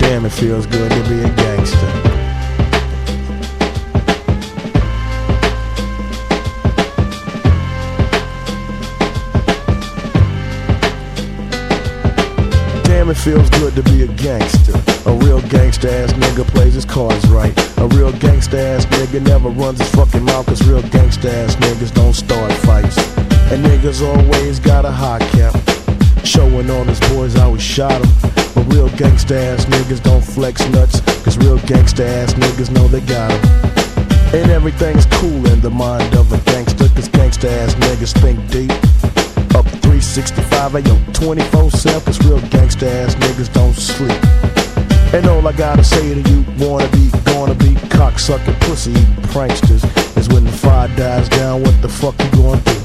Damn, it feels good to be a gangster. Damn, it feels good to be a gangster. A real gangsta ass nigga plays his cards right. A real gangsta ass nigga never runs his fucking mouth, cause real gangsta ass niggas don't start fights. And niggas always got a high cap, showing all his boys how he shot him. But real gangsta ass niggas don't flex nuts, cause real gangsta ass niggas know they got him. And everything's cool in the mind of a gangster, cause gangsta ass niggas think deep. Up 365, ayo, 24/7, cause real gangsta ass niggas don't sleep. And all I gotta say to you wannabe, gonna be cocksucking, pussy eating pranksters is when the fire dies down, what the fuck you gonna do?